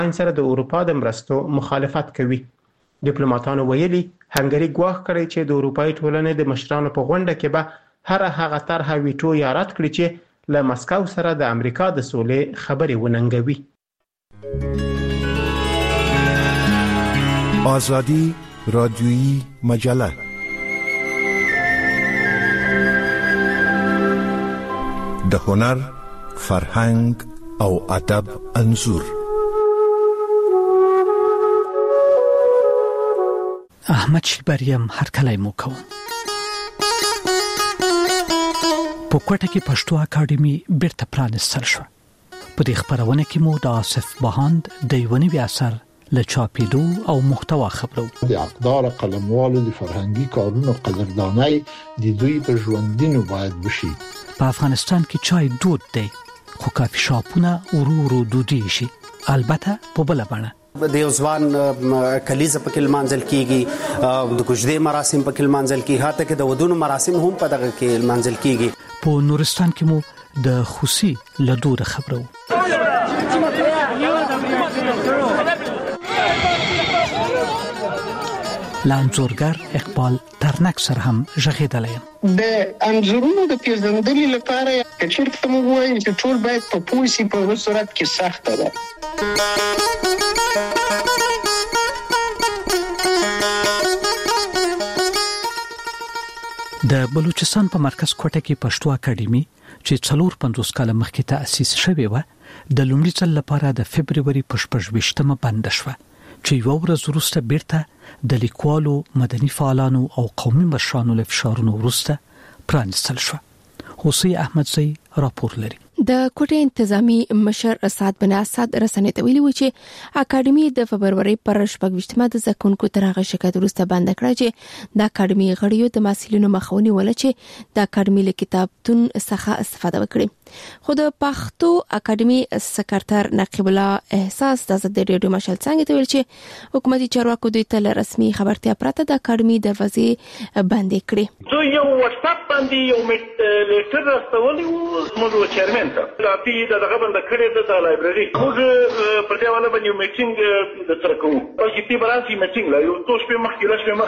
سره د اروپا د مرستو مخالفت کوي. ډیپلوماټانو ویلي هنګري ګواښ کړی چې د اروپאי ټولنې د مشرانو په غونډه کې به هر هغه طرحه ویټو یا رد کړي چې له مسکو سره د امریکا د سولې خبرې وننګوي. آزادی رادیویی مجله د هنر، فرهنګ او ادب انځور. احمد شیبریم هرکلی مو کوم. په کوټه کې پښتو اکاډمي بیرته پرانستل شو. په دې خبرونه کې مو د آصف بهاند د یونی اثر له چاپیدو او محتوا خبرو. د اقدار قلموالو د فرهنګي کارونو قدردانۍ د دوی په ژوندینو باید وشي. په افغانستان کې چای دود دی، خو کافي شاپونه ورو دودي شي، البته په بل باندې. د ځوان کلیزه په کې منځل کیږي، د کوژدې مراسم په کې منځل کیږي، هاته کې د ودونو مراسم هم په دغه کې منځل کیږي. په نورستان کې مو د خوسي لدور خبرو. لانزورګر اقبال ترنک سره هم ژغېدلی یم. د انځورونو د پیژندنې لپاره چېرته موږ وایو چې ټول باید په پوه شي، په هغه صورت کې سخته ده. د بلوچستان په مرکز کوټه کې پښتو اکاډمي چې 450 کال مخکې تأسیس شوې و، د لومړي ځل لپاره د فبرवरी په 28مه بند شوه، چې یو ورځ وروسته بیرته د لیکوالو، مدني فعالانو او قومي مشرانو له فشارونو وروسته پرانستل شوه. حسین احمدزی راپور لري. د کوټې انتظامی مشر اسعد بن اسد رسنۍ ته ویلي و چې اکاډمي د فبرवरी پر 28مه د زکونکو ترغه شکایت وروسته بند کړه چې د اکاډمي غړیو د مسؤلینو مخاوني ول چې د اکاډمي له کتابتون څخه استفاده وکړي. خو د پښتو اکاډمي سکرټر نقیب الله احساس د ریډیو مشال څنګه ته ویل چې حکومتي چارواکو دوی ته رسمي خبرتیا پرته د اکاډمي دروازې بندې کړې. زه یو واتساپ باندې یو لیټر راستولی و زموږ چیرمن ته، کافي دغه باندې کړی د لایبرري. موږ پر دې باندې یو میټینګ د سره کوو، او چې په برانسي میټینګ لا یو څو شپې مخکې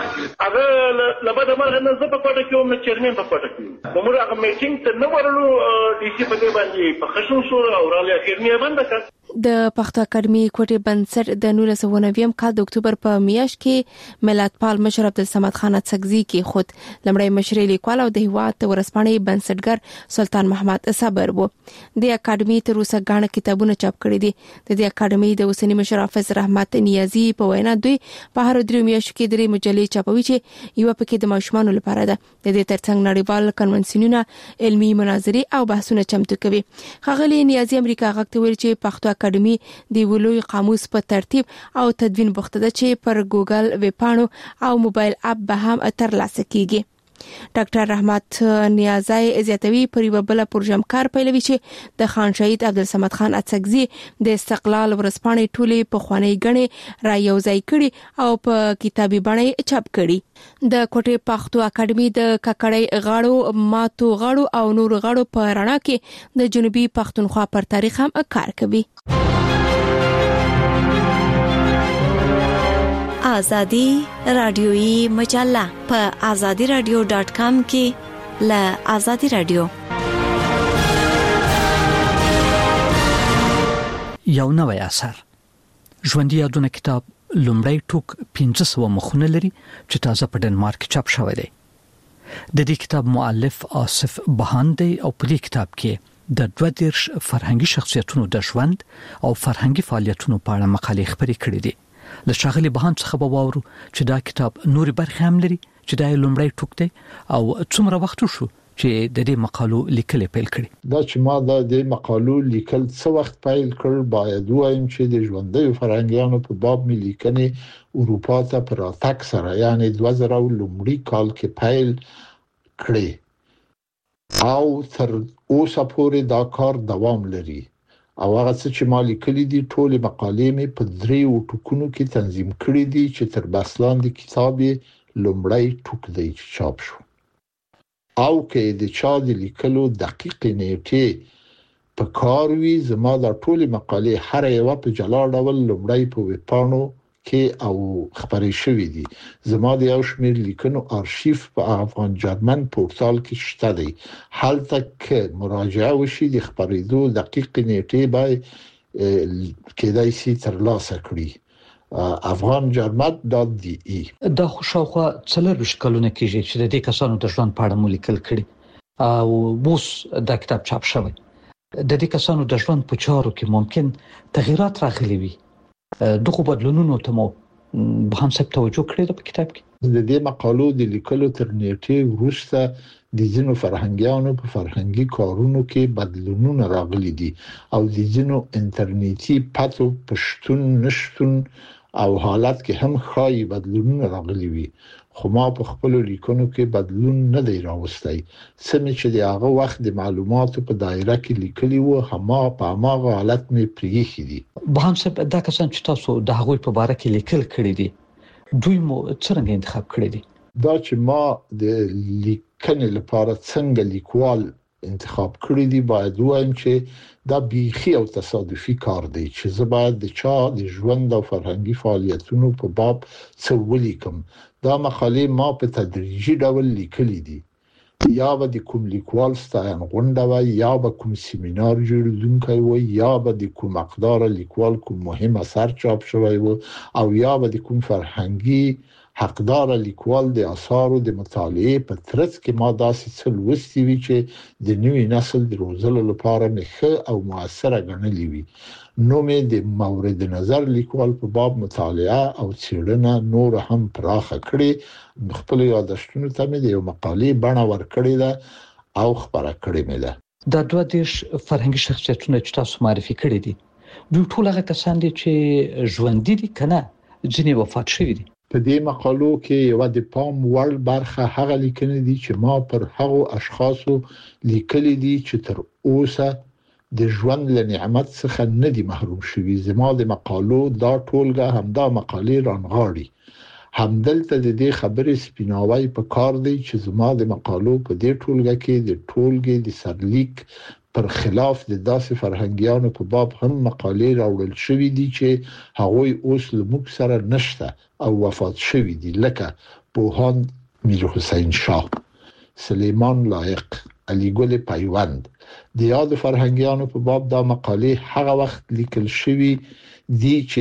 هغه لبد مرغ نه زه په کوټه کې وم، چیرمن په کوټه کې. موږ هغه میټینګ ته نه ورلو، ډي سي په دې باندې په خشن شو او راځي اخرنی باندې کړ. د پښتو اکاډمي کوټې بنسټ د 1990 کال د اکتوبر په میاشت کې ملتپال مشر عبدالصمد خان اڅکزي کې خود لمړی مشري لیکوال او د هیواد ورسپانې بنسټګر سلطان محمد صبر وو. د اکاډمي تر اوسه غاڼه کتابونه چاپ کړي دي. د دې اکاډمي د اوسنی مشر حافظ رحمت نیازي په وینا دوی په هر درې میاشتو کې درې مجلې چاپوي چې یو پکې د ماشومانو لپاره ده. د دې ترڅنګ نړیوال کنونسیونونه، علمي مناظرې او بحثونه چمتو کوي. ښاغلي نیازي امریکا غږ ته ویل چې پښتو اکاډمي د ولوي قاموس په ترتیب او تدوین بوخته ده چې پر ګوګل ویبپاڼو او موبایل اپ به هم ترلاسه کیږي. ډاکټر رحمت نیازی زیاتوي پر یو بل پروژمکار پیلوي چې د خان شهید عبدالصمد خان اڅکزي د استقلال ورسپانې ټولې په خواني غنې را یوځای کړي او په کتابي بڼه چاپ کړي. د کوټې پښتو اکاډمي د ککړې غاړو، ماتو غاړو او نور غاړو په رڼا کې د جنوبي پښتونخوا پر تاریخ هم کار کوي. آزادی رادیویی مجله په azadiradio.com کې له آزادی رادیو. یو نوی اثر ژوندۍ یادونه کتاب لومړی ټوک 1500 مخونه لري چې تازه په ډنمارک چاپ شوی دی. د دې کتاب مؤلف آصف بهاند دی او په دې کتاب کې د 22 فرهنګي شخصیتونو د ژوند او فرهنګي فعالیتونو په اړه مقالې خبرې کړې دي. له ښاغلي بهاند څخه به واورو چې دا کتاب نورې برخې هم لري چې دا لومړی ټوک دی او څومره وخت شو چې د دې مقالو لیکل پیل کړي. دا چې ما د دې مقالو لیکل څه وخت پیل کړ، باید وایم چې د ژوندۍ فرهنګیانو په باب مې لیکنې اروپا ته پر راتګ سره یعنی 2000 لومړي کال کې پیل کړې او تر اوسه پورې دا کار دوام لري. او هغه څه چې ما لیکلي دي ټول مقالې مې په 3 ټوکونو کې تنظیم کړې دي چې تر بسلان د کتاب لومړی ټوک دی چې چاپ شو. او کې د چا د لیکلو دقیق نیټه په کار وی زما د ټولي مقالې هر یو په جلا ډول لومړی په ویبپاڼو کې او خبرې شوې دي. زما د یو شمېر لیکنو آرشیف په افغان جرمن پورتال کې شته دی. هلته کې مراجعه وشي د خبرېدو دقیق نیټې به کېدای شي ترلاسه کړي. afghanjarmat.de دا خوشاخوا څلور کلونه کېږي چې د دې کسانو د ژوند په اړه مو لیکل کړي او اوس دا کتاب چاپ شوی. د دې کسانو د ژوند په چارو کې ممکن تغیرات راغلي وي. دغه بدلونونو ته مو به هم څه توجه کړې ده په کتاب کې؟ د دې مقالو د لیکلو تر نیټې وروسته د ځینو فرهنګیانو په فرهنګي کارونو کې بدلونونه راغلي دي او د ځینو انټرنیټي پاتو پښتون نشټون او حالت کې هم خای بدلونونه راغلي وي. خو ما په خپل لیکنو کې بدلون نه دی راوستي. سمې چې د هغه وخت د معلوماتو په دایره کې لیکلي وو هما په هغه حالت مې پریخي دي. به هم څه دا کسان چې تاسو د هغوی په اړه کې لیکل کړی دي دوی مو څنګه انتخاب کړی دي؟ دا چې ما د لیکنې لپاره څنګه لیکوال انتخاب کړی دی باید وایم چې دا بیخي او تصادفي کار دی چې زه باید د چا د ژوند او فرهنګي فعالیتونو په باب څه ولیکم. دا مقالې ما په تدریجي ډول لیکلې دي. یا به د کوم لیکوال ستاین غونډه وای یا به کوم سیمینار جوړونکی وای یا به د کوم اقدار لیکوال کوم مهم اثر چاپ شوی و او یا به د کوم فرهنګي حقدار لیکوال د آثارو د مطالعه په ترڅ کې ما داسې څه لوستي وی چې د نوې نسل د روزلو لپاره مخه او موثره ګڼلې وي. نو مې د مورد نظر لیکوال په باب مطالعه او څېړنه نور هم پراخه کړې. خپل یادښتونو ته مې د یو مقالې بڼه ورکړې ده او خبره کړې مې ده. دا دوه دیش فرهنګي شخصیتونه چې تاسو معرفي کړې دي دوی ټول هغه کسان دي چې ژوندۍ دي کنه ځینې وفات شوي دي؟ په دې مقالو کې یو د پام وړ برخه هغه لیکنې دي چې ما پر هغو اشخاصو لیکلي دي چې تر اوسه د ژوند له نعمت څخه نه دي محروم شوي. زما د مقالو دا ټولګه همدا مقالې رانغاړي. همدلته د دې خبرې سپیناوی په کار دی چې زما د مقالو په دې ټولګه کې د ټولګې د سرلیک پر خلاف د داسې فرهنګیانو په باب هم مقالې راوړل شوې دي چې هغوی اوس له موږ سره نشته او وفات شوي دي لکه پوهاند میر حسین شاه، سلیمان لایق، علی ګل پیوند. د یاد فرهنګیانو په باب دا مقالې هغه وخت لیکل شوې دي چې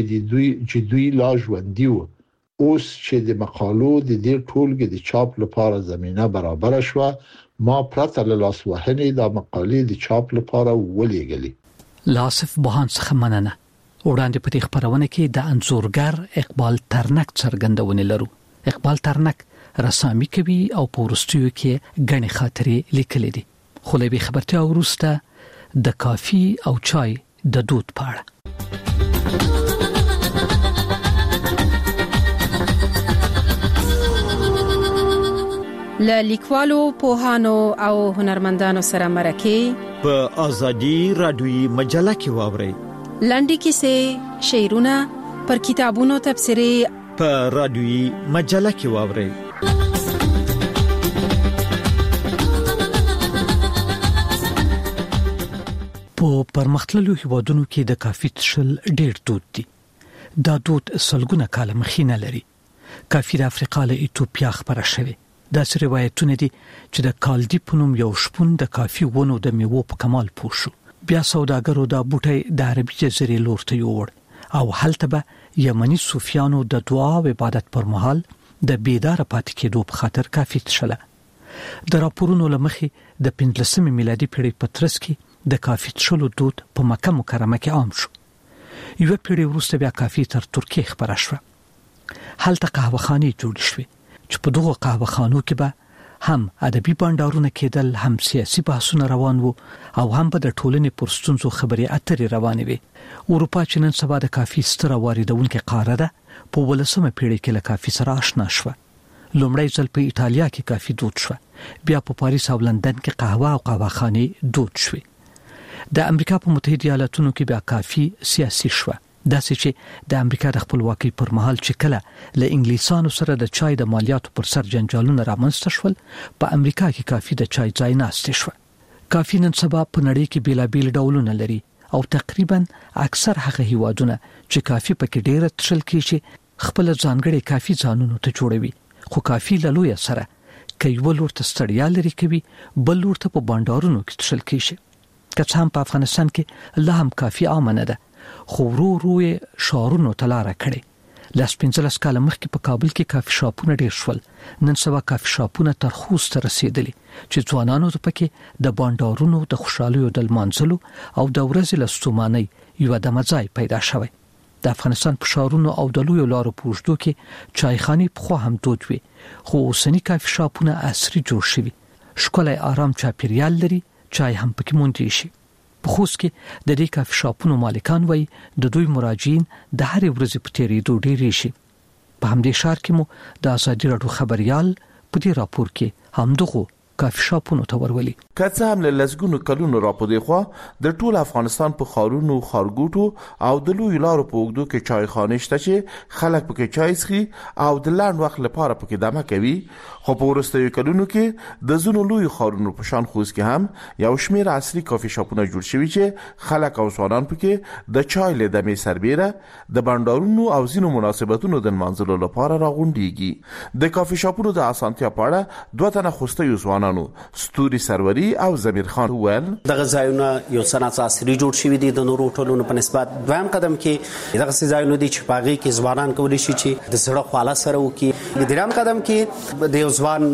دوی لا ژوندي وو. اوس چې د مقالو د دې ټولګې د چاپ لپاره زمينه برابر شوه ما پرته له لاس وهنې دا مقالې د چاپ لپاره ولېږلې. لاصف بهان څخه مننه. وړاندې په دې خبرونه کې د انځورګر اقبال ترنک څرګندونه لرو. اقبال ترنک رسامي کوي او په ورستیو کې غني خاطرې لیکلې دي. خو له خبرته وروسته د کافي او چای د دود پاړه لیکوالو، پوهانو او هنرمندانو سره مرکه په ازادي رادیوي مجله کې واوري. لنډي کیسې، شعرونه، پر کتابونو تبصرې په رادیوي مجله کې واوري. په پرمختللو هیوادونو کې د کافي څښل ډېر دود دي. دا دود سلګونه کاله مخینه لري. کافي د افریقا له ایتوپیا خبره شوی. دا سره روایتونه دي چې د کالدی په نوم یو شپون د کافي ونو د میوو په کمال پوښو. بیا سوداګرو دا بوټي د عربي جزیرې لور ته یوړ او هلته به یمنی صوفیانو د دعا او عبادت پر مهال د بیدار پاتې کېدو په خاطر کافي څښله. د راپورونو لمخې د 15 میلادي پیړۍ په ترڅ کې د کافي څښلو دود په مکه مکرمه کې عام شو. یو پیړۍ وروسته بیا کافي تر ترکیه خبره شوه. هلته قهوه‌خانې جوړ شوې چې په دغه قهوه‌خانو کې به هم ادبي بانډارونه کېدل، هم سیاسي بحثونه روان وو او هم به د ټولنې پر ستونزو خبرې اترې روانې وي. اروپا چې نن سبا د کافي ستره واردونکې قاره ده په 18مه پیړۍ کې له کافي سره آشنا شوه. لومړی ځل په ایتالیا کې کافي دود شوه. بیا په پاریس او لندن کې قهوه او قهوه‌خانې دود شوې. د امریکا په متحده ایالاتونو کې بیا کافي سیاسي شوه. داسې چې د امریکا د خپلواکۍ پر مهال چې کله له انګلیسانو سره د چای د مالیاتو پر سر جنجالونه رامنځته شول، په امریکا کې کافي د چای ځای ناستې شوه. کافي نن سبا په نړۍ کې بیلابیل ډولونه لري او تقریبا اکثر هغه هیوادونه چې کافي پکې ډیره تشل کیږي خپل ځانګړي کافي ځانونو ته جوړوي خو کافي لوی سره کوي ولورته ستړیا لري کوي بل ورته په بانډارونو کې تشل کیږي که څه هم په افغانستان کې لا هم کافي امنه ده خو ورو شعارونو تلاره کړي لاس 15 کال مخکې په کابل کې کافي شاپونه ډیر شول نن سبا کافي شاپونه تر خوست رسیدلي چې ځوانانو ته پکې د بانډارونو د خوشحالي او د منځلو او د ورځې لستوماني یو د مزای پیدا شوی د افغانستان په شهرونو او د لوی لارو په وشدو کې چایخاني په خو هم دود وي خو اوسنی کافي شاپونه عصري جوړ شوي ښکلی آرام چاپیریال لري چای هم پکې مونږ شي په خوست کې د دې کافي شاپونو مالکان وایي د دوی مراجعین د هرې ورځې په تیریدو ډېر شي په همدې ښار کې مو د ازادي راډیو خبريال په دې راپور کې همدغه کافي شاپونو ته ورولي که څه هم له لسګونو کلونو راپورې خو د ټول افغانستان په خارونو خارګوټو او د لوی لارو په اوږدو کې چایخانې شته چې خلک پکې چای څښي او د لنډ وخت لپاره پکې دمه کوي خو په وروستیو کلونو کې د ځینو لوی خارونو په شان خوست کې هم یو شمېر عصري کافي شاپونه جوړ شوي چې خلک او ځوانان پکې د چای له دمې سربیره د بانډارونو او ځینو مناسبتونو د منځلو لپاره راغونډيږي د کافي شاپونو د اسانتیا په اړه دوه تنه خوستي ځوانانو ستوري سروري او زمیر خان وویل دغه ځایونه یو صنعت عصري جوړ شوی دي د نورو ټولونو په نسبت دویم قدم کې دغه ځایونه دي چې پاغي کې ځوانان کولی شي چې د زړه خواله سره وکړي د دریم قدم کې د یو ځوان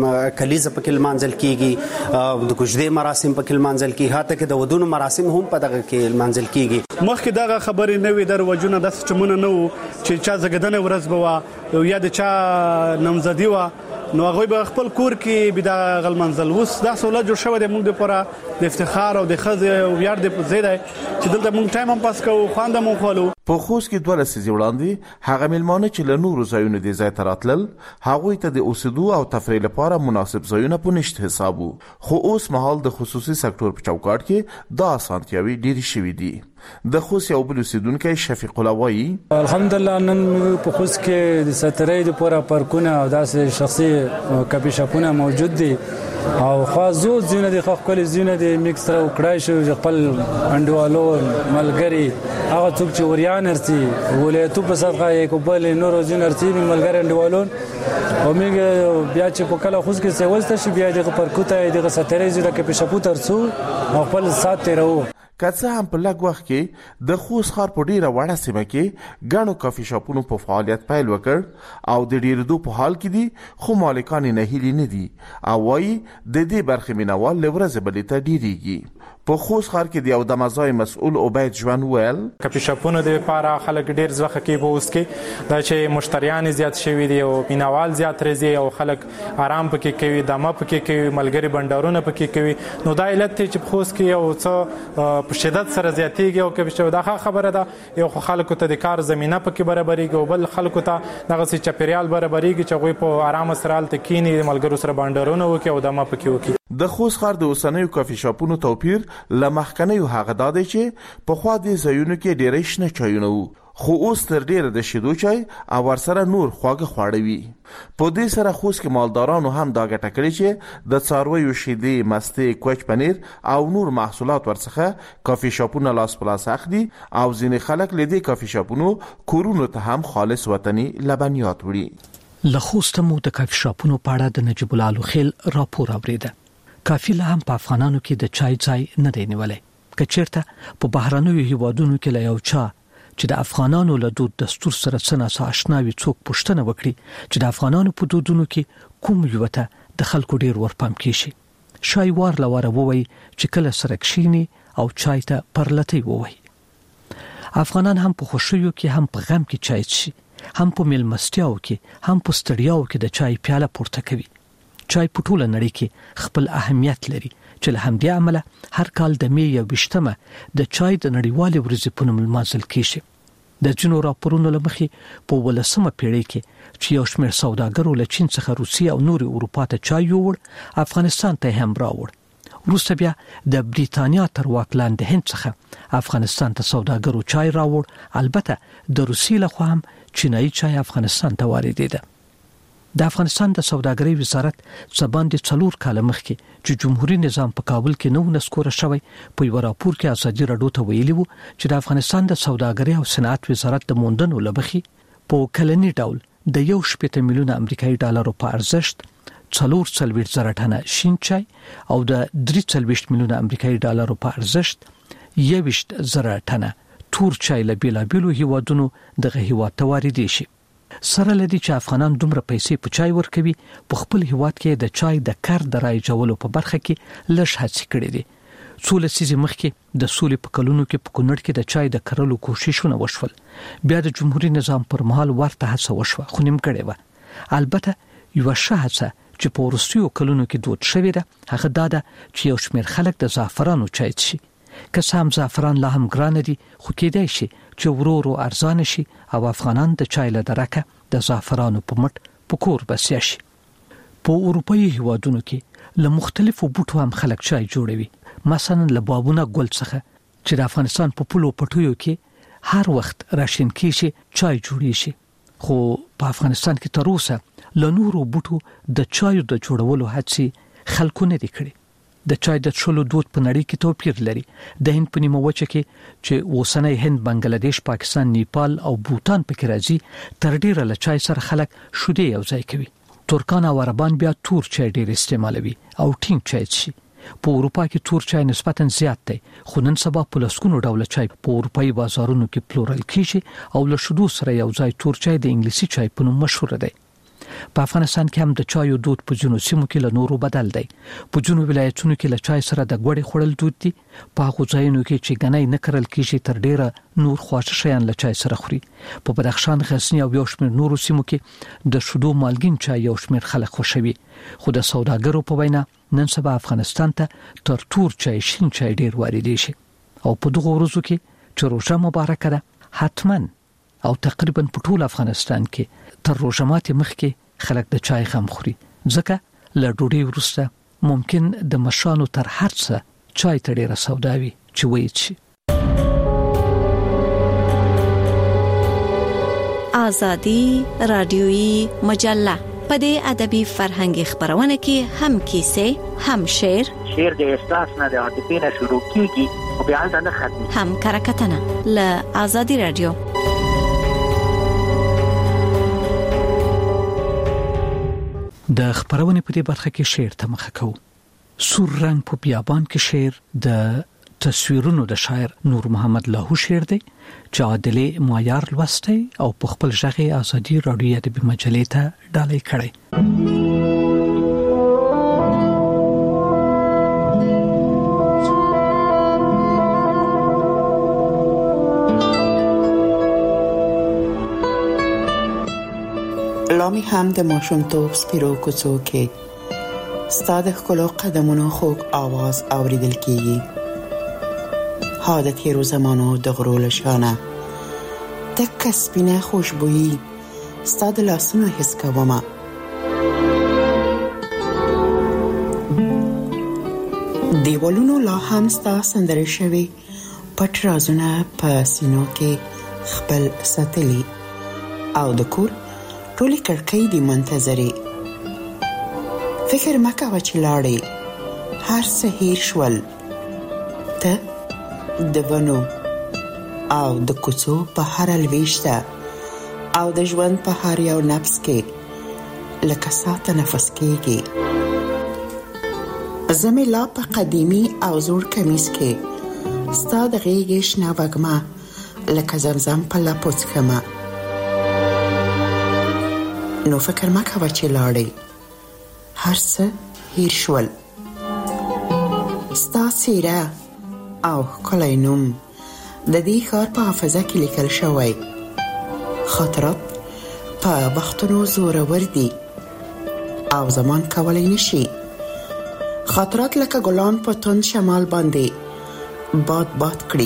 کلیزه په کې منځل کیږي د کوژدې مراسم په کې منځل کیږي هاته کې د ودونو مراسم هم په دغه کې منځل کیږي مخکې دغه خبرې نه وي دروځونه د چمونه نه وو چې چا زګدنه ورځ بوا یا د چا نمزدي وا نو هغه به خپل کور کې به د غل منزل وس د سہولت جوړ شوی د موږ لپاره د افتخار او د خزه او ویاړ د زیاده چې دلته موږ ټایم هم پاس کوو خواند مو خولو په خوست کې 12 لسیزې وړاندې هغه ملمانه چې له نورو ځایونو د ځای تراتل هغه ته د اوسېدو او تفریح لپاره مناسب ځایونه په نشته حسابو خو اوس مهال د خصوصي سکتور په چوکاټ کې دا اسانتیاوي ډېری شوي دي د خوست یو بل اوسیدونکو شفیق الله وایي الحمدلله نن په خوست کې د سترې د پوره پارکونه او داسې شخصي کافي شاپونه موجود دي او خاصو ځینې د خپل ځینې د میکس سره وکړای شو خپل انډوالو ملګری هغه څوک چې وریان ارتي ولایتو په صدقه یو بل نور ځین ارتي ملګری انډوالو او موږ بیا چې په کله خوست کې سیوسته شي بیا د پارکوته د سترې د کافي شاپو ترڅو خپل سات تیرو که څه هم په لږ وخت کې د خوست ښار په ډیره وړه سیمه کې ګڼو کافي شاپونو په فعالیت پیل وکړ او د ډیرېدو په حال کې دي خو مالکان نه هیلي نه دي او وایي د دې برخې مینوال له ورځې بلې ته ډیریږي په خوست ښار کې د یو د مزای مسؤل عبید ژوند ویل کافي شاپونو د لپاره خلک ډیر ځخه کې په اوس کې دا چې مشتریان زیات شوي دي او مینوال زیات راځي او خلک آرام پکې کوي دمه پکې کوي ملګری بندرونه پکې کوي نو دا علت چې په خوست کې یو څه په شدت سره زیاتېږي او کبي شو دا خبره ده یو خلکو ته د کار زمينه پکې برابرېږي او بل خلکو ته دغه سي چاپیریال برابرېږي چې غوي په آرام سره حالت کینی ملګرو سره بندرونه وکي او دمه پکې وکي د خوست ښار د اوسنیو کافي شاپونو توپیر لمخکنیو هغه دادی چې په خوا د زایونو کې ډېرې شنه چایونه وو خو اوس تر ډیره د شیدو چای او ورسره نور خواږه خواړه وي په دې سره خوست کې مالدارانو هم دا ګټه کړې چې د څارویو شیدې مستې کوچ پنیر او نور محصولات ورڅخه کافي شاپونه لاس په لاس اخلي او ځینې خلک له دې کافي شاپونو کورونو ته هم خالص وطني لبنیات وړي له خوست مو د کافي شاپونو په اړه د نجیب الله الخیل راپور اوریده کافي له هم په افغانانو کې د چای ځای نه دی نیولې کچېرته په بهرانوي هیوادونو کې له یو چا چې د افغانانو له دود دستور سره څنګه آشناوي څوک پوښتنه وکړي چې د افغانانو په دودونو کې کوم یو ته د خلکو ډیر ورپام کیږي شای وار لواره ووي چې کله سره کښینی او چای ته پرلتي ووي افغانان هم په خوشیو کې هم په غم کې چای څښي هم په ملمستیاو کې هم په ستړیاو کې د چای پیاله پورته کوي چای په ټوله نړۍ کې خپل اهمیت لري چې له همدې عمله هر کال د می 20مه د چای د نړیوالې ورځې په نوم لمانځل کیږي د جنو راپورونو لمخې په 18مه پیړۍ کې چې یو شمېر سوداګرو له چین څخه روسیه او نور اروپا ته چای یوړ افغانستان ته هم راوړ وروسته بیا د بریتانیا تر واک لاندې هند څخه افغانستان ته سوداګرو چای راوړ البته د روسیې لخوا هم چینایي چای افغانستان ته واردېده د افغانستان د سوداګرۍ وزارت څباندې 4 کال مخکې چې جمهوریت نظام په کابل کې نو نسکوره شوی په یو راپور کې ازادي راډیو ته ویلي وو چې د افغانستان د سوداګرۍ او صنعت وزارت د موندنو لبخي په کلنی ډول د 1.8 میلیون امریکایي ډالرو په ارزښت 4.4 ټنه شین چای او د 3.4 میلیون امریکایي ډالرو په ارزښت 1.0 ټنه تور چای له بیلابیلو هیوادونو دغه هیواد ته واردې شي. سره لدی چې افغانان دومره پیسې په چای ورکوي، په خپل هیواد کې د چای د کار د رایجولو په برخه کې لږ هڅې کړې دي. څو لسیزې مخکې د سولې په کلونو کې په کونړ کې د چای د کرلو کوششونه وشول. بیا د جمهوریت نظام پر مهال ورته هڅه وشوه خو نیمګړې وه. البته یو ښه هڅه چې په وروستیو کلونو کې دود شوې ده هغه دا ده چې یو شمېر خلک د زعفرانو چای څښي. که سم زعفران لا هم ګران دي خو کېدای شي چې ورو ارزان شي او افغانان د چای له درکه د زعفرانو په مټ په کور بسیا شي. په اروپایي هیوادونو کې له مختلفو بوټو هم خلک چای جوړوي. مثلا له بابونه ګل څخه چې د افغانستان په پلو پټیو کې هر وخت راشین کېږي چای جوړي شي. خو په افغانستان کې تر اوسه له نورو بوټو د چایو د جوړولو هڅې خلکو نه دي کړې. د چای د څښلو دود په نړۍ کې توپیر لري. د هند په نیمه وچه کې چې اوسنۍ هند، بنگلاديش، پاکستان، نیپال او بوتان پکې راځي تر ډیره له چای سره خلک شودې یو ځای کوي. ترکان او عربان بیا تور چای ډیر استعمالوي او ټینګ چای څښي. په اروپا کې تور چای نسبتاً زیات دی خو نن سبا په لسګونو ډوله چای په اروپایي بازارونو کې پلورل کیږي او له شودو سره یو ځای تور چای د انګلیسي چای په نوم مشهور دی. په افغانستان کې هم د چایو دود په ځینو سیمو کې له نورو بدل دی. په ځینو ولایتونو کې له چای سره د غوړي خوړل دود دي. په هغو ځایونو کې چې غنۍ نه کرل کیږي تر ډیره نور خواږه شیان له چای سره خوري. په بدخشان، غزنی او یو شمېر نورو سیمو کې د شودو مالګین چای یو شمېر خلک خوښوي. خو د سوداګرو په وینا نن سبا افغانستان ته تر تور چای شین چای ډیر واردې شي. او په دغه ورځو کې چې روژه مبارکه ده حتما او تقریبا په ټول افغانستان کې تر روژه ماتې مخکې خلک د چای غم خوري. ځکه له ډوډۍ وروسته ممکن د مشانو تر هر څه چای ته ډیره سوداوي چې وایي شي. آزادی رادیویی مجله په دې ادبي فرهنګي خبرونه کې هم کیسې، هم شعر د احساس نه د عاطفې نه شروع کیږي او بیا نه ختمي، هم کرکټنه له آزادی رادیو. د خبرونه په دې برخه کې شعر ته مخه کوو. سور رنگ په بیابان کې شعر د تصویرونو د شاعر نور محمد لاهو شعر دی چې عادلې معیار لوستی او په خپل ژغه آزادی رادیو ادبي مجلې ته ډالۍ کړی. لامی هم د ماشومتوب سپیرو کوڅو کې ستاد ښکلو قدمونو خوږ आवाज اوریدل کیږي. ها د تیرو زمانو د غرو له شانه تک سپینه خوشبويي ستاد لاسونو حس کومه. دیوالونو لا هم ستا سندره شوي پټ رازونه په سینو کې خپل ساتلي او د کور ټولې کړکۍ دې منتظرې. فکر مکه و چې لاړې هر څه هیر شول، ته د ونو او د کوڅو په هر لويشته او د ژوند په هر یو نفس کې لکه ساته نفس کېږي. زمې لا په قدیمی او زوړ کمیس کې ستا د غېږې شنه وږمه لکه زمزم په لپو څښمه. نو فکر مکه و چې لاړې هر څه هیر شول، ستا څیره او ښکلی نوم د دې ښار په حافظه کې لیکل شوی. خاطرات په وختونو زورور دي او زمان کولی نشي. خاطرات لکه ګلان په تند شمال باندې باد باد کړي.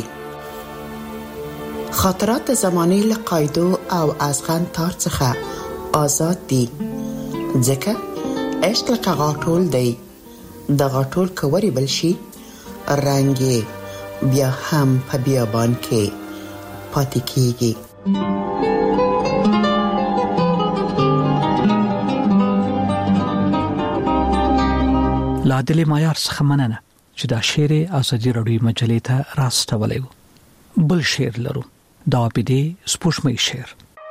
خاطرات د زمانې له قاعدو او ازغن تار څخه آزاد دي، ځکه عشق لکه غاټول دی. د غاټول کوری بل شي رنګ بیا هم په بیابان کې پاتې کیږي. لا دلی معیار څخه مننه چې دا شعر ازادي راډیو مجلې ته راستولی و. بل شعر لرو، دا عابدې سپوږمۍ شعر.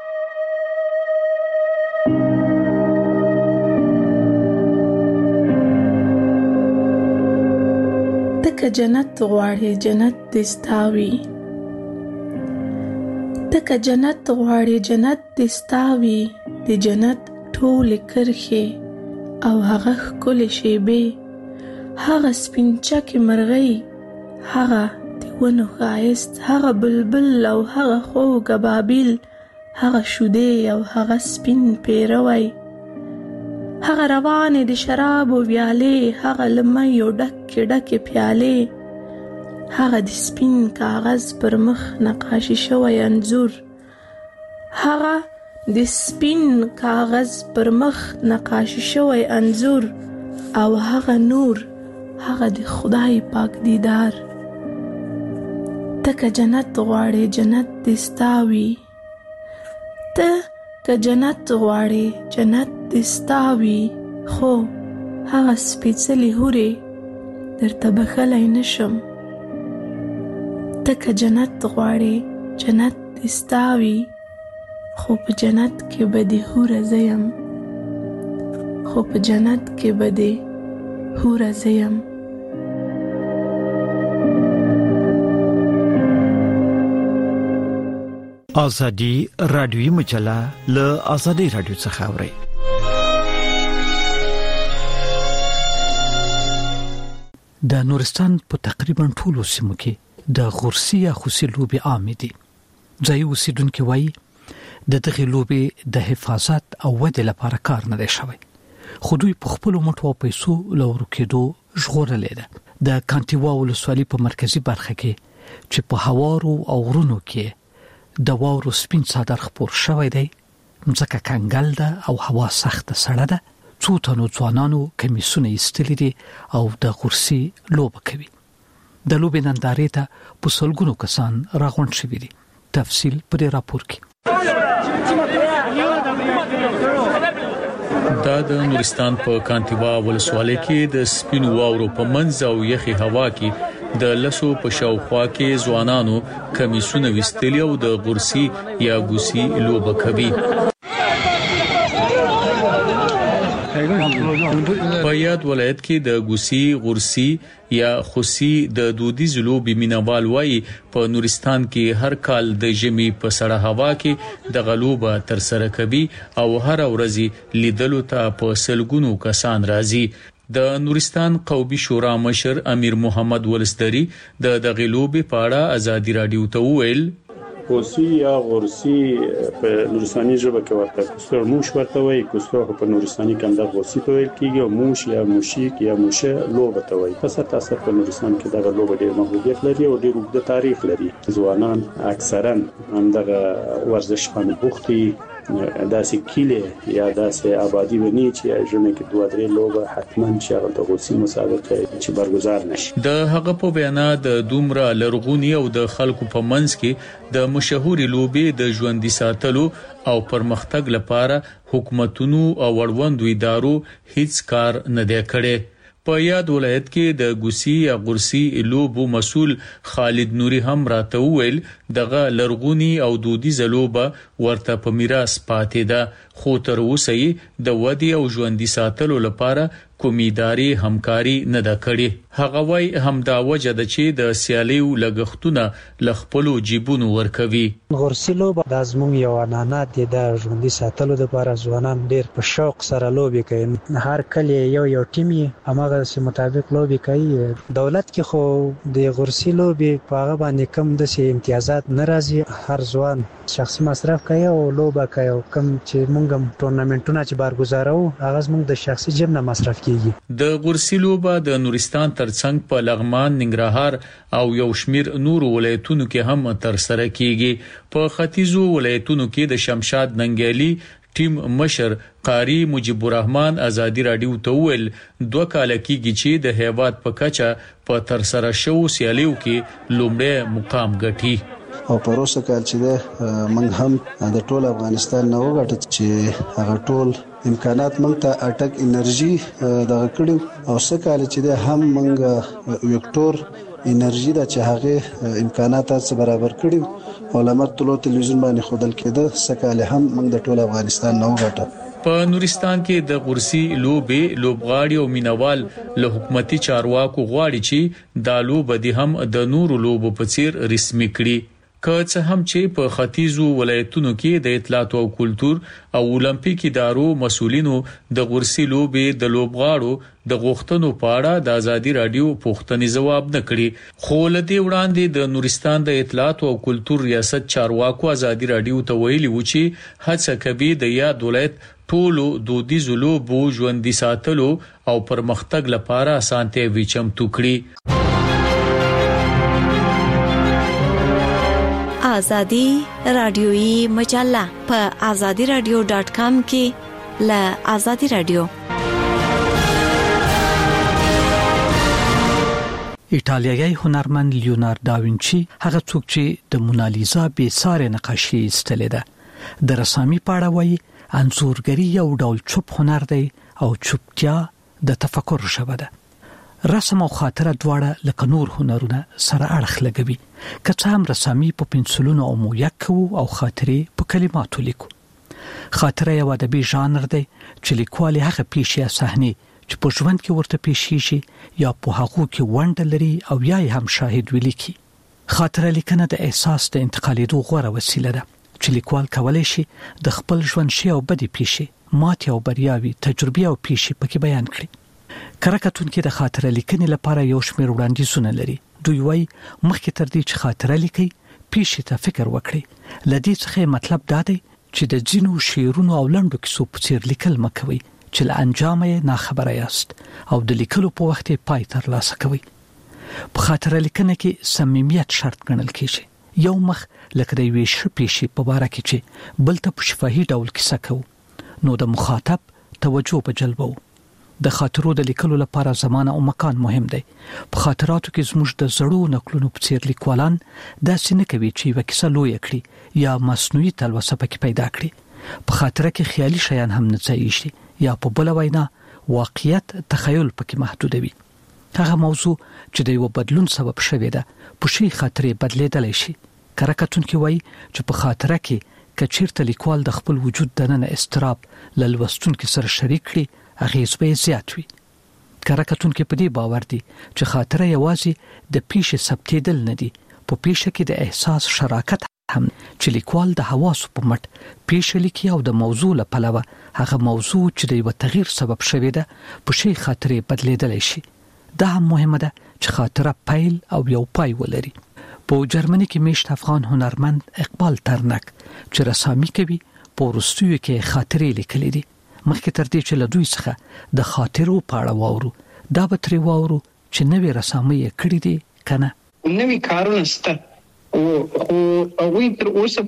تکه جنت غواړي جنت دستاوي، تکه جنت غواړي جنت دستاوي، د جنت ټول کرخي او هغه کل شیبه، هغه سپینچکه مرغۍ، هغه دیونه غایست، هغه بلبل او هغه خوږ بابیل، هغه شوده او هغه سپین پیروي، هغه روانه د شراب او ویاله، هغه لمې او ډک پیاله، هغه د سپین کاغذ پر مخ نقاشي شوی انځور، هغه د سپین کاغذ پر مخ نقاشي شوی انځور، او هغه نور، هغه د خدای پاک دیدار. تکه جنت غواړي جنت دستاوي، تکه جنت غواړي جنت دستاوي، خو هغه سپېڅلې هورې درته بخلی نشم. تکه جنت غواړي جنت دستاوي، خو په جنت کې به دې هوره زیم، خو په جنت کې به دې هوره زیم. ازادي راډیوي مجله له ازادي راډیو څخه اوري. د نورستان په تقریبا ټولو سیمو کې د غورسي یا خوسي لوبي عام دي. ځای اوسیدونکو وایي د دغه لوبي د حفاظت او ودې لپاره کار نه دی شوی، خو دوی په خپل مټو پیسو لور کېدو ژغورلې ده. د کانټیوا ولسوالۍ په مرکزی برخه کې چې په هوارو او غرونو کې د واورو سپین څادر خپور شوی دی، ځکه کنګل ده او هوا سخت سړه ده. څو تنو ځوانانو کمیسونه ایستلي دي او د غورسي لوبه کوي. د لوبې نندارې ته په سلګونو کسان راغونډ شوي دي. تفصیل په دې راپور کې. دا د نورستان په کانټیوا ولسوالۍ کې د سپینو واورو په منځ او یخي هوا کې د لسو په شاوخوا کې ځوانانو کمیسونه وستلي او د غورسي یا ګوسي لوبه کوي. په یاد ولایت کې د ګوسي، غورسي یا خوسي د دودیز لوبي مینوال وایي په نورستان کې هر کال د ژمي په سړه هوا کې د غلوبه تر سره کوي او هر ورځ لیدلو ته په سلګونو کسان راځي. د نورستان قومي شورا مشر امیر محمد ولسدری د غلوبې په اړه ازادي راډیو ته وویل: خوسي یا غورسي په نورستاني ژبه کې ورته کوستر موش ورته وایي. کوستر په نورستاني کې د غورسي په ویل کېږي او موش یا موشیک یا موشه لوبه ته وایي. پس تاسو په نورستان کې دغه لوبه ډېر محبوبیت لري او ډېر اوږد تاریخ لري. ځوانان اکثرا همدغه ورزش باندې بوختي، داسې کیله یا داسې آبادی ونی چې ژمه کې دوه درې لوبه حتماً چې هغه د غوسي مسابقه چې برگزار نشي. د هغه په بیان د دومره لرغونی او د خلکو په منځ کې د مشهوري لوبې د ژوندۍ ساتلو او پرمختګ لپاره حکومتونو او وړوندو ادارو هیڅ کار نه دی کړی. په یاد ولایت کې د ګوسي یا غورسي لوبو مسول خالد نوري هم راته ویل دغه لرغونی او دودیز لوبه ورته په میراث پاتې ده، خو تر اوسه د ودی او ژوندۍ ساتلو لپاره کومې ادارې همکاري نه ده کړې. هغه وایي همدا وجه ده چې د سیالیو لګښتونه لخپلو جیبونو ورکوي. غورسي لوبه د زموږ یو عنعنات دي، د ژوندۍ ساتلو لپاره ځوانان ډېر په شوق سره لوبي کوي. هر کله یو ټیم همغه سي مطابق لوبي کوي. دولت کې خو د غورسي لوبي په هغه باندې کم د سي امتیازات ناراضي، هر ځوان شخصي مصرف کوي او لوبه کوي. کم چې موږ ټورنمنټونه چې برگزارو هغه موږ د شخصي جیب نه مصرف کیږي. د غورسي لوبه د نورستان ترڅنګ په لغمان، ننګرهار او یو شمیر نور ولایتونو کې هم تر سره کیږي. په ختیځو ولایتونو کې د شمشاد ننګیالي ټیم مشر قاری مجيب الرحمن ازادي راډیو ته ویل 2 کال کېږي چې د هیواد په کچه په تر سره شو سیالیو کې لومړی مقام ګټي. او پروسه کال چې ده موږ هم د ټول افغانستان نه وګټل چې هغه ټول امکانات موږ ته اټک انرژي دغه کړو او سکهاله چې هم موږ وکټور انرژي د چاغه امکانات څخه برابر کړو او لمر طلوع تلویزیون باندې خودل کېده سکهاله هم موږ د ټول افغانستان نو غټه په نورستان کې د غورسي لوبغاړي او مینوال له حکومتي چارواکو غواړي چې دا لوب د هم د نورو لوبو په څیر رسمي کړي که څه هم چې په ختیځو ولایتونو کې د اطلاعات او کلتور او اولمپیک ادارو مسؤلینو د غورسي لوبې د لوبغاړو د غوښتنو په اړه د ازادي رادیو پوښتنې ځواب نه کړي خو لدی وړاندې د نورستان د اطلاعات او کلتور ریاست چارواکو ازادي رادیو ته ویلي و چې هڅه کوي د یاد ولایت ټولو دودیزو لوبو ژوندۍ ساتلو او پرمختګ لپاره اسانتیا وچمتو کړي آزادی رادیویی مجله په azadiradio.com کې له آزادی رادیو. ایټالیایی هنرمند لیوناردو داوینچی هغه څوک چې د مونالیزا بې ساري نقاشي ایستلې ده د رسامي په اړه وایي انځورګری یو ډول چوپ هنر دی او چوپتیا د تفکر ژبه ده. رسم او خاطره دواړه لکه نور هنرونه سره اړخ لګوي که څه هم رسامي په پنسلونو او مویک او خاطرې په کلماتو لیکو. خاطره یو ادبي ژانر دی چې لیکوال هغه پیښې یا صحنې چې په ژوند کې ورته پیښ شي یا په هغه کې ونډه لري او یا هم شاهد ولیکي. خاطره لیکنه د احساس د انتقالېدو غوره وسیله ده چې لیکوال کولای شي د خپل ژوند شي او بدې پیښې ماتې او بریاوي تجربې او پیښې پکې بیان کړي. کرکټون کې د خاطره لیکنې لپاره یو شمېر وړاندیزونه لري. دوی وایي مخکې تر دې چې خاطره لیکي پیښې ته فکر وکړي. لدې څخه مطلب دا دی چې د ځینو شعرونو او لنډو کیسو په څیر لیکل مکوي چې له انجامه نه خبره یاست او د لیکلو په وخت پای تر لاسه کوي. په خاطره لیکنه کې صمیمیت شرط ګڼل کیږي. یو مخ لکه د یوې پیښې په اړه کې چې بل ته په شفاهي ډول کیسه کوو نو د مخاطب توجه په جلبو. د خاطرو د لیکلو لپاره زمانه او مکان مهم دی. په خاطراتو کې زموږ د زړو نقلونو په څیر لیکوالان داسې نه کوي چې وکیسه لوی کړي یا مصنوعي تلوسه پکې پیدا کړي. په خاطره کې خیالي شیان هم نه ځایږي یا په بل وینا واقعیت تخیل پکې محدودوي. هغه موضوع چې د یو بدلون سبب شوی ده په شي خاطرې بدلیدلی شي. کرکټون کې وایي چې په خاطره کې کچیرته لیکوال د خپل وجود دننه استراب لوستونکو سره شریک کړي اغیز به زیات وي. کرکټون کې په دې باور دي چې خاطره یوازې د پیښې ثبتېدل نه دي، په پیښه کې د احساس شراکت هم چې لیکوال د حواسو په مټ پیښه لیکي او د موضوع له پلوه هغه موضوع چې د یو تغییر سبب شوی ده په شی خاطرې بدلیدلی شي. دا هم مهمه ده چې خاطره پیل او یو پای ولري. په جرمني کې میشت افغان هنرمند اقبال ترنک چې رسامي کوي په وروستیو کې خاطرې لیکلې دي. مخکې تر دې چې له دوی څخه د خاطرو په اړه واورو دا به ترې واورو چې نوې رسامي یې کړې دي کنه. نوې کارونه شته او هغوی تر اوسه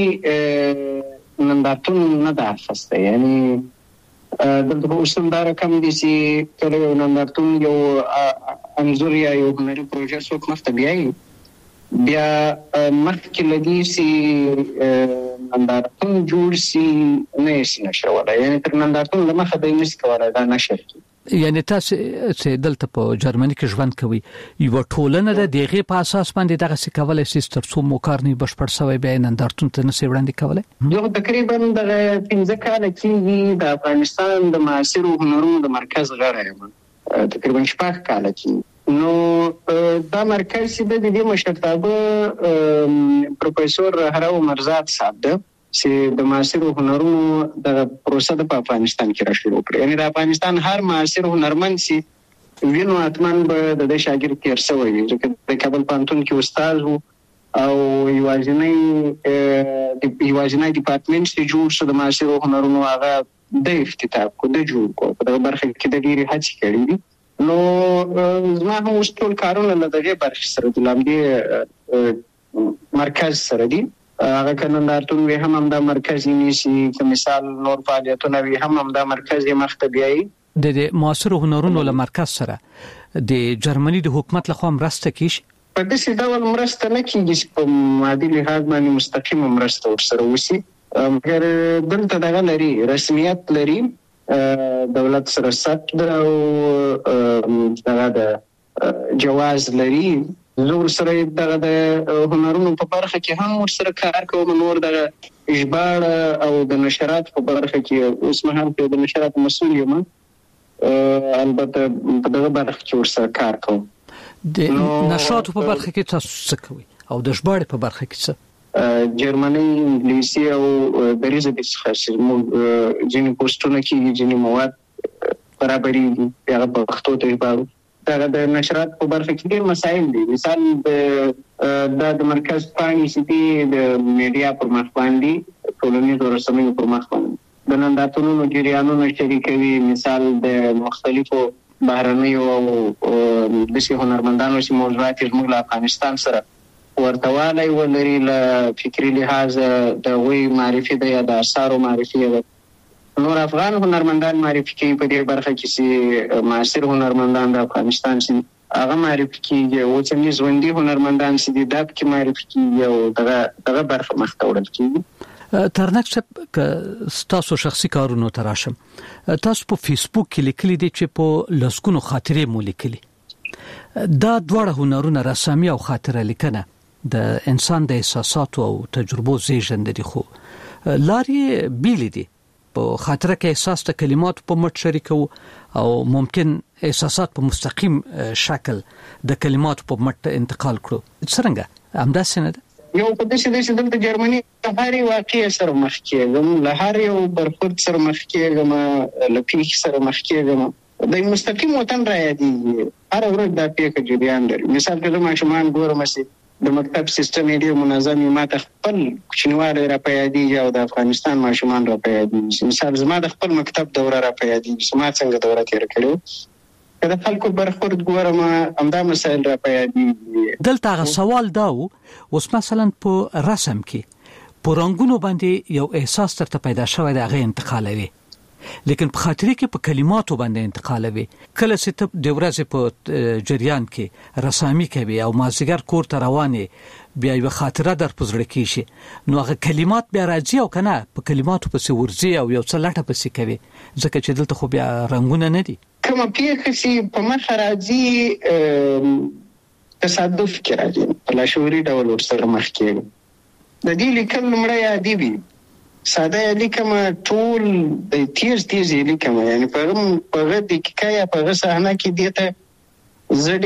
پورې نندارتون نه ده اخیستی. یعنی دلته به اوس هم دا رقم دي چې کله یو نندارتون یو انځور یا یو هنري پروژه څوک مخته بیایي بیا مخکې له دې چې نندارتون جوړ شي نه یې نشي کولی. یعنې تر نندارتون له مخه دی نشي کولی دا نشر کړي. یعنی تاسو چې دلته په جرمني کې ژوند کوي یو ټولنه د دغه په اساس باندې دغه څه کولای شي تر څو مو کار نه بشپړ شوی به نندارتون ته نشي وړاندې کولای. یو تقریبا د 15 کال کېږي د افغانستان د معاصرو هنرونو د مرکز غړی یم تقریبا 6 کال کېږي. نو دا مرکز چې د دې مشرتابه پروفیسور هراو مرزاد صاحب ده چې د معاصرو هنرونو د پروسه د افغانستان کې را شروع کړې. یعنی د افغانستان هر معاصر هنرمند چې وینو اتمن به د شاګرد تیر شوی وي چې د کابل پوهنتون کې استاد وو او یوازینی ډپارټمنټ چې جوړ شو د معاصرو هنرونو هغه د افتتاح کو د جوړ کو په دغه برخه کې د ډېری هڅې کړې دي. نو زما هم اوس ټول کارونه له دغه برخې سره د لامدې مرکز سره دي. هغه کنندارتون وی هم دا مرکز نیسی که مثال نور فعالیتونه وی هم دا مرکز مخته بیایي. د معاصر هنرونو له مرکز سره د جرمني د حکومت لخوا مرسته کیږي؟ په دې ډول مرسته نه کیږي چې په مادي لحاظ باندې مستقیم مرسته ورسره وسی، مګر دلته دغه لري رسمیت لري دولت سره ثبت ده او دغه د جواز لري. زه ورسره دغه د هنرونو په برخه کې هم ورسره کار کوم. نور دغه ژباړه او د نشرات په برخه کې اوس مهال د نشرات مسؤل یم. البته په دغه برخه کې ورسره کار کوم. د نشراتو په برخه کې تاسو څه کوئ او د ژباړې په برخه کې څه؟ جرمني، انګلیسي او دری ژبې څخه ځینې پوسټونه کېږي، ځینې مواد برابرېږي، هغه په پښتو ته ژباړو. دغه د نشرات په برخه کې ډېر مسایل دي. مثال د مرکز پاڼې چې دي د میډیا پر مخ باندې، ټولنیزو رسنیو پر مخ باندې د نندارتونونو جریانونه شریکوي. مثال د مختلفو بهرنیو او داسې هنرمندانو چې موضوعات یې زموږ له افغانستان سره ورته والی ولري، له فکري لحاظه د هغوی معرفي ده یا د اثارو معرفي ده. نور افغان هنرمندان معرفي کوي په دې برخه کې چې معاصر هنرمندان د افغانستان چې هغه معرفي کېږي، اوسني ژوندي هنرمندان چې دي دا پکې معرفي کېږي او دغه برخه مخ ته وړل کېږي. ترنک صاحب، که تاسو شخصي کارونو ته راشم، تاسو په فیسبوک کې لیکلي دي چې په لسګونو خاطرې مو لیکلي. دا دواړه هنرونه، رسامي او خاطره لیکنه، د انسان د احساساتو او تجربو زیږنده دي، خو لارې بیلې دي. په خاطره کې احساس د کلماتو په مټ شریکو او ممکن احساسات په مستقیم شکل د کلماتو په مټ انتقال کړو. څنګه همداسې نه ده؟ یو په داسې دلته جرمني هر یو واقع سره مخ کېږم، له هر یو برخورد سره مخ کېږم، له پیښې سره مخ کېږم. د مستقیم وطن را یادېږي. هره ورځ دا پیښه جریان لري. مثال که زه ماشومان ګورم چې د مکتب سیستم یې ډېر منظم وي، ما ته خپل کوچنیوالی را په یادېږي او د افغانستان ماشومان را په یادېږي. مثال زما د خپل مکتب دوره را په یادېږي چې ما څنګه دوره تېره کړې. که د خلکو برخورد ګورم همدا مسایل را په یادېږي. دلته هغه سوال دا و، اوس مثلا په رسم کې په رنګونو باندې یو احساس درته پیدا شوی دی، هغه انتقالوي، لیکن په خاطرې کې په کلماتو باندې انتقالوي. کله چې ته د ورځې په جریان کې رسامي کوي او مازدیګر کور ته روانې، بیا یو خاطره در په زړه کې شي، نو هغه کلمات بیا راځي او کنه په کلماتو پسې ورځي او یو څه لټه پسې کوي، ځکه چې دلته خو بیا رنګونه نه دي. کومه پیښه چې په مخه راځي تصادف کې راځي، په لاشعوري ډول ورسره مخ کېږي. د دې لیکل لومړی عادي وي، ساده یې لیکم، ټول د تیز یې لیکم، یعنی په هغه دقیقه یا په هغه صحنه کې دې ته زه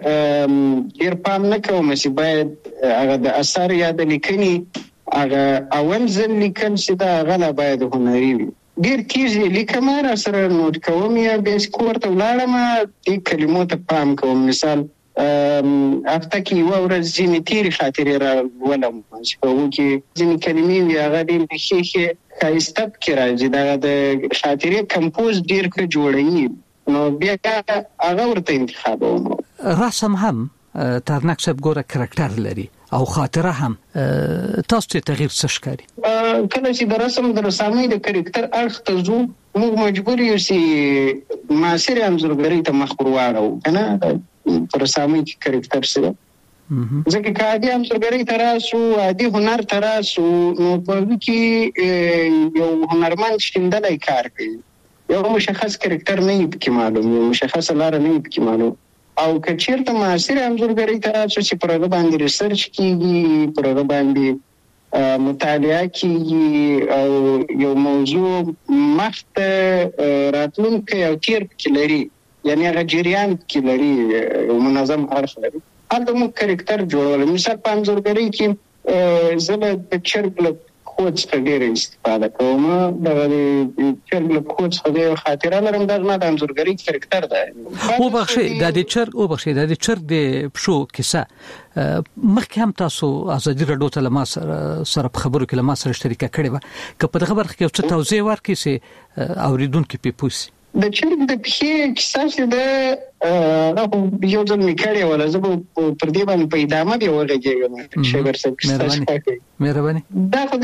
ډېر پام نه کوم چې باید هغه د اثر یا د لیکنې هغه اول ځل لیکل چې دا هغه لا باید هنري وي. ډېر تیز یې لیکم، را سره نوټ کوم، یا بیا کور ته ولاړم دې کلمو ته پام کوم. مثال هفته کې یوه ورځ ځینې تېرې خاطرې را ولم چې په هغو کې ځینې کلمې وي هغه ډېرې ښې ښایسته پکې راځي، دغه د خاطرې کمپوز ډېر ښه جوړوي، نو بیا هغه ورته انتخابوم. رسم هم ترنک صاحب ګوره کرکټر لري او خاطره هم، تاسو ته تغییر څه ښکاري؟ کله چې د رسم د رسامۍ د کرکټر اړخ ته ځو، موږ مجبور یو چې معاصرې انځورګرۍ ته مخ ور واړوو، که نه په رسامۍ کې کرکټر سره. ځکه که عادي انځورګرۍ ته راسو، عادي هنر ته راسو، نو په هغه کې یو هنرمند شیندلی کار کوي، یو مشخص کرکټر نه یې پکې معلوم، یو مشخصه لاره نه یې پکې معلوم. او که چېرته معاصرې انځورګرۍ ته راسو چې پر هغه باندې ریسرچ کېږي، پر هغه باندې مطالعه کېږي او یو موضوع مخ ته راتلونکی او تیر پکې لري، یعنی هغه جریان کې لري، یو منظم اړخ لري، هلته موږ کرکټر جوړولی. مثال په انځورګرۍ کې زه د چرګ له پښو څخه ډېره استفاده کوم. دغه د چرګ له پښو څخه د یو خاطره لرم، دا زما د انځورګرۍ کرکټر ده. وبخښئ، د چرګ د پښو کیسه مخکې هم تاسو ازادي راډیو ته له ما سره په خبرو کې له ما سره شریکه کړې وه، که په دغه برخه کې یو څه توضیح ورکړئ چې اوریدونکي پرې پوه سي. د چرګ د پښې کیسه چې ده یو ځل مې کړې وله، زه به پر دې باندې په ادامه بیا وغږېږم. شیبر صاحب کیسه مهرباني. دا خو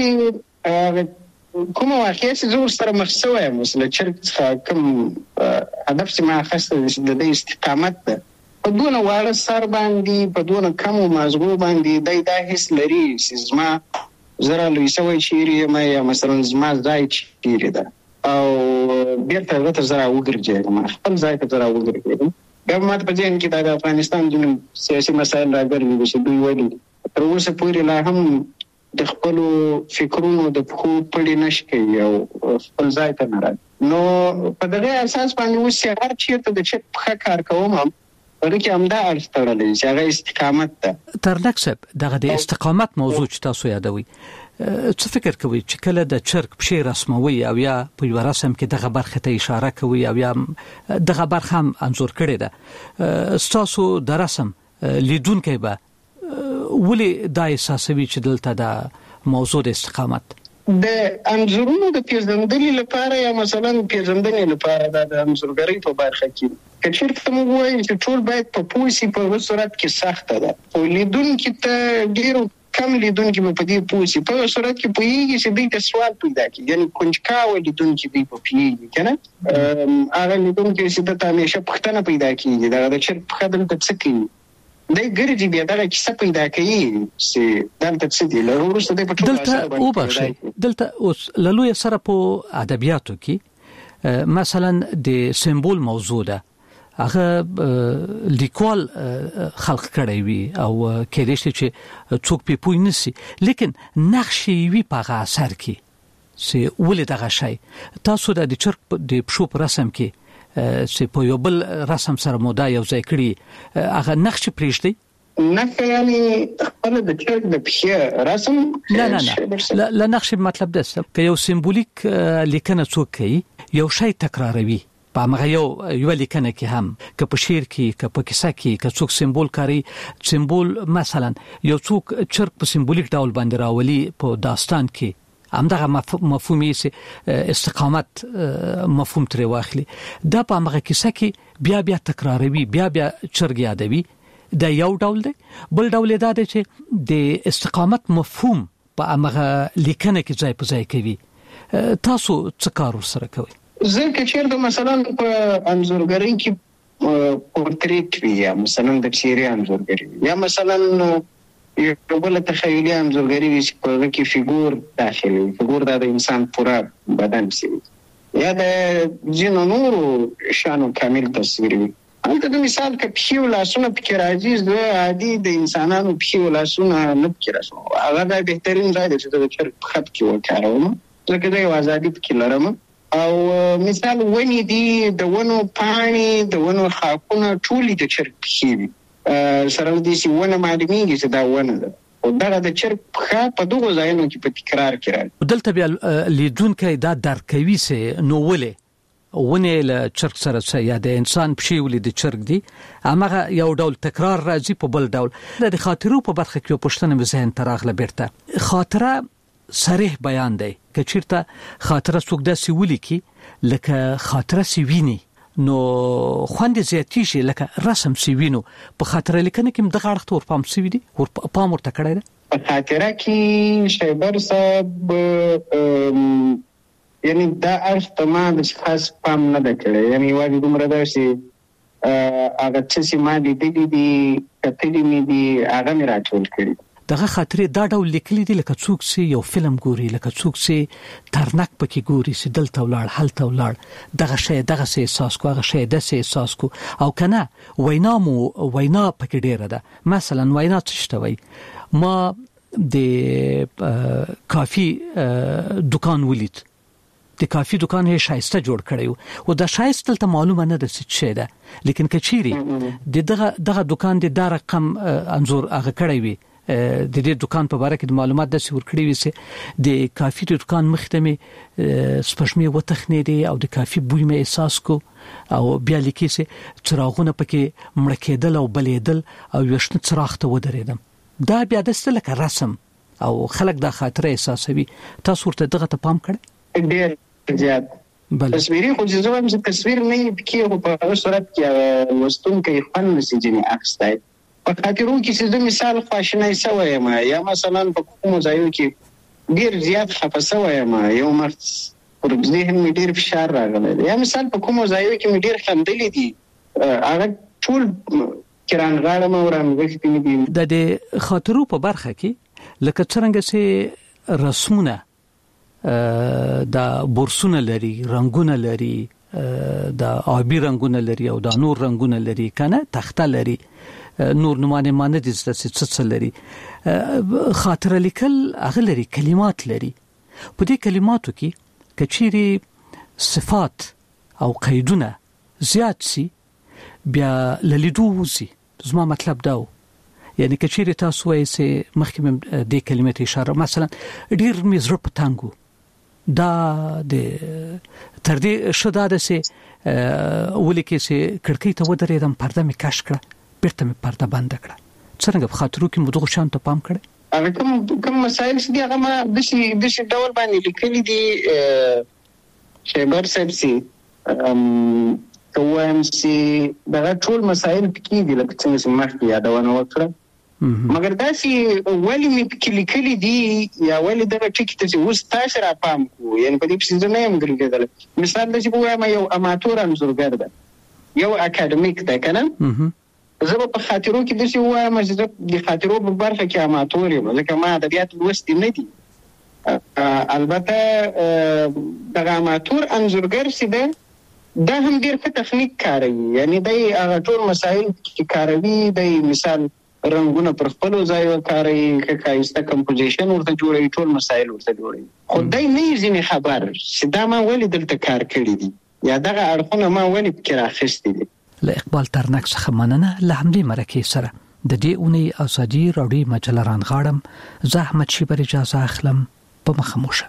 داسې کومه واقعه چې زه ورسره مخ شوی یم، له چرګ څخه کوم هدف چې ما اخیستی د دې استقامت ده، په دونه واړه سر باندې، په دونه کمو مازغو باندې دی دا حس لري چې زما زه رالوی شوی چیرې یم، یا مثلا زما ځای چیرې ده. او بیرته غته زرا وګرځي خپل ځای ته زرا وګرځي ګورنمنت په ځین کې د افغانستان د سیاسي مسایل راګرځي چې دوی وایي تر اوسه پورې لا هم د خپل فکرونو د خو پړې نشي او خپل ځای ته نه راځي نو په دغه اساس باندې اوس هر چیرته د چک په کار کوم ورکه همدا اړتړلې چې هغه استقامت ده تر نقصب دغه د استقامت موضوع چې تاسو یادوي څه فکر کوي چې کله د چرګ پښې رسموي او یا په یو رسم کې دغه برخه ته اشاره کوي او یا دغه برخه هم انزور کړي ده تاسو د رسم لیدونکو به ولې د احساسوي چې دلته د موضوع د استقامت د انزورونو د پیژندنې لپاره یا مثلا پیژندنې لپاره د انزورګری په برخه کې کچېرته موږ وایو چې ټول باید په پوسی په صورت کې سخته ده او لیدونکو ته ډیرو کم لیدونکو په دې پوسی په صورت کې پوهیږي چې دوی ته سوال پیدا کوي یعنی کنجکاو لیدونکو دوی په پیږي کنه هغه لیدونکو چې د همیشه پښتنه پیدا کوي دا د چر په خدمت څه کوي د ګرځي بیا دا کیسه پیدا کوي چې دلته څه دی له وروسته د پټو دلته او بخښي دلته اوس لوی سره په ادبیاتو کې مثلا د سمبول موضوع ده هغه لیکوال خلق کړی وي او کېدای شي چې څوک په پوی نسی لیکن نقشي وي په اثر کې سي ولې دغه شی تاسو د چرګ د پښو پر رسم کې چې په یو بل رسم سره مودا یو ځای کړی هغه نقش پریږدي نه یعنی خپل د چرګ د پښې رسم لا نقش مطلب ده چې یو سمبولیک لیکنه څوک کوي یو شی تکراروي په هغه یو لیکنه کې هم که په شعر کې که په کیسه کې که څوک سمبول کاری سمبول مثلا یو څوک چرګ په سمبولیک ډول باندې راولي په داستان کې همدغه مفهومي استقامت مفهوم تر واخلي دا په هغه کیسه کې بیا تکراروي بیا چرګ یادوي دا یو ډول دی بل ډول دا دی چې د استقامت مفهوم په هغه لیکنه کې ځای په ځای کوي تاسو څه کار سره کوي زه کچېرته مثلا په انزورګری کې پورتریټ وی یا مثلا د شعري انزورګری یا مثلا یو بل تخیلي انزورګری چې په کې فګور داخلي فګور د انسان پورا بدن سي یا د جنو نورو شانو کامل تصویر وي البته د مثال کې پیو لاسونه پکې راځي زه عادي د انسانانو پیو لاسونه نه پکې راځي هغه د بهترین ځای دی چې د چرګ خط کې وکاروم ځکه دا یو ازادي پکې لرم او مثال ونی دی د ونو پانی د ونو خاکونه ټولې د چرګ پخېږي سره دې چې ونه معلومیږي چې دا ونه ده او دا د چرګ په دغه ځایونو کې په تکرار کې راځي دلته بیا لیدونکو دا درکوي چې نو ولې ونه له چرګ سره یا د انسان پښې ولې د چرګ دی هغه یو ډول تکرار راځي په بل ډول د خاطرو په برخه کې پښتنه مزهن تراغله بیرته خاطره صریح بیان دی که چیرته خاطره څوک داسې ولیکي لکه خاطره سی ویني نو خوند زیاتی شي لکه رسم سی وینو په خاطره لیکنه کې دغه اړخ تور پام سی وي ور پام ورته کړی دی په خاطره کې شیبر صاحب یعنی دا اړخ ته ما د خاص پام نه کړی یعنی واجب دومره ده چې هغه چې ما دې دي کتلې مې دي هغه مې راټول کړی دغه خاطرې دا ډول لیکلي دي لکه څوک سي یو فلم ګوري لکه څوک سي ترنک پکې ګوري سي دلته ولاړ هلته ولاړ دغه شی دغه سي احساس کو هغه شی د سي احساس کو او کنه وینا پکې ډیره ده مثلا وینا څه شتوي ما د کافي دکان ولید د کافي دکان هي شایسته جوړ کړی او د شایسته ته معلومه نه ده څه شي ده لیکن کچيري دغه دکان د رقم انزور هغه کړی وي د دې دکان په اړه کې معلومات د سور کړی وي چې د کافي دکان مختمه سپشمه وتخنې دي او د کافي بوی مې احساس کو او بیا لیکي چې چراغونه پکې مړکېدل او بلېدل او یشنه چراغ ته ودرېدم دا بیا د ستلکه رسم او خلک د خاطره احساسوي تاسو ورته دغه ته پام کړئ ډېر زیات تصویري خو ځوم چې تصویر نه پکې په هغه صورت کې وستون کې فن نسجني اخستای په خاطرو کې چې د مثال خواشنۍ سوې ما یا مثلا په کوم ځای کې ډیر زیات خفصه وایم یو مرت پر ذهن مې ډیر فشار راغلی یا مثال په کوم ځای کې مې ډیر خندلې دي هغه ټول کرانغاړه مې ورانغښتې دي د خاطرو په برخه کې لکه څنګه چې رسمونه د بورسونه لري، رنگونه لري، د آبی رنگونه لري او د نور رنگونه لري، کنه تخته لري، نور نمونه مانه دي څه لري. خاطر لیکل هغه لري، کلمات لري. په دې کلماتو کې کچيري صفات او قیدونه زیات سي بیا للیدو وزي. زما مطلب داو، یعنی کچيري تاسو یې سه مخکې د کلمې اشاره مثلا ډیر مزر پتانګو دا د تر دې شدا د سه ولیکي سه کړکۍ ته ودرېدم، پرده مې کش کړه، بیرته مې پرده بند کړه. څنګه په خاطرو کې مدغه شان ته پام کړه. هغه کوم مسائل چې هغه ما د شي ډول باندې لیکلي دي شیبر صاحب سي کوم سي دا ټول مسائل پکې دي لکه څنګه چې مخکې یادونه وکړه. مګر دا چې ولی مې لیکلي دي یا ولی دغه ټکی ته اوس تاسو را پام کو، یعنی په دې پسې نه یم ګرځیدل. مثال د چې وایم یو اماتور انځورګر ده، یو اکاډمیک ده کنه، زه په خاطرو کې د څه وایم چې د خاطرو په برخه کې اماتور یم، ځکه ما ادبیات لوستي نه دي. البته دغه اماتور انځورګر چې ده دا هم ډېر ښه تخنیک کاروي، یعنی د هغه ټول مسایل چې کاروي، د مثال رنگونه پر خپل ځای وکاروي، کایسته کمپوزیشن ورته جوړوي، ټول مسایل ورته جوړوي. خو دای نه ځینې خبر چې دا ما ولې دلته کار کړی دي یا دغه اړخونه ما ولې فکر اخیستی دي. له اقبال ترنک څخه مننه. له همدې مرکې سره د دې اونۍ ازادي راډیو مجله رانغاړم. زه احمد شیبر اجازه اخلم. په مخموشه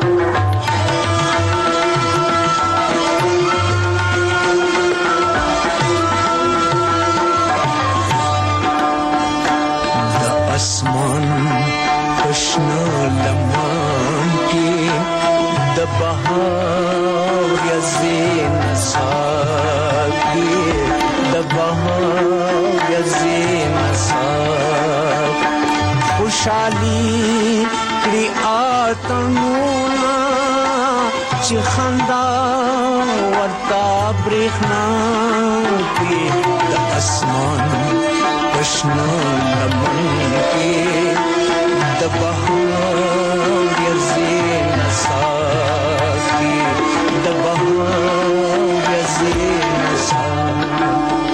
आसमान खुशनु लम्हान की द बहार यज़ीन साकी द बहार यज़ीन साक खुशाली करी आतनुना चिखंदा वर्ता ब्रिखना की द आसमान खुशनु लम्हान की द बहार यज़ीन साकी द बहार यज़ीन साकी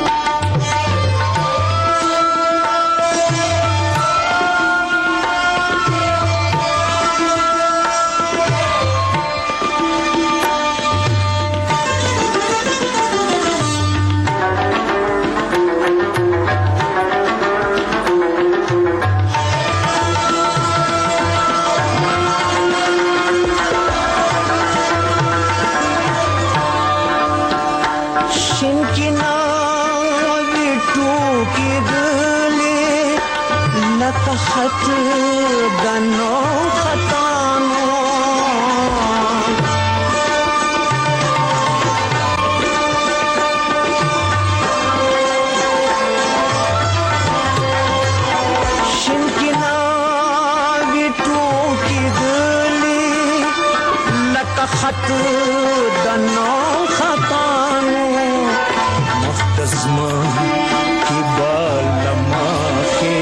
खत गनो खतानो शिनकिना बिटू की गली लत खत गनो खतानो मुख्तज़मा की बालमा के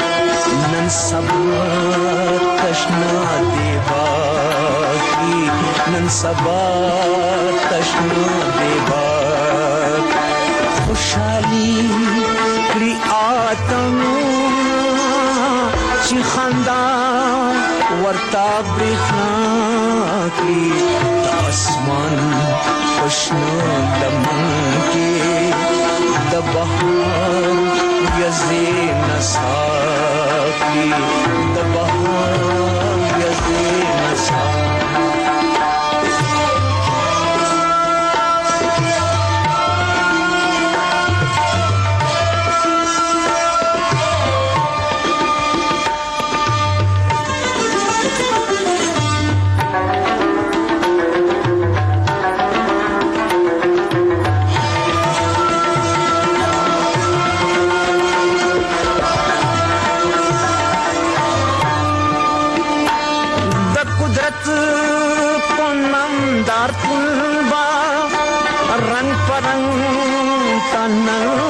सबा तशना देवा की नन सबा तशना देवा खुशाली करी आतनु चिखंदा वर्ता ब्रिखना की आसमान खुशनु लम्हान के द बहार यज़ीन साकी द बहार यज़ीन साकी रंग परंग तन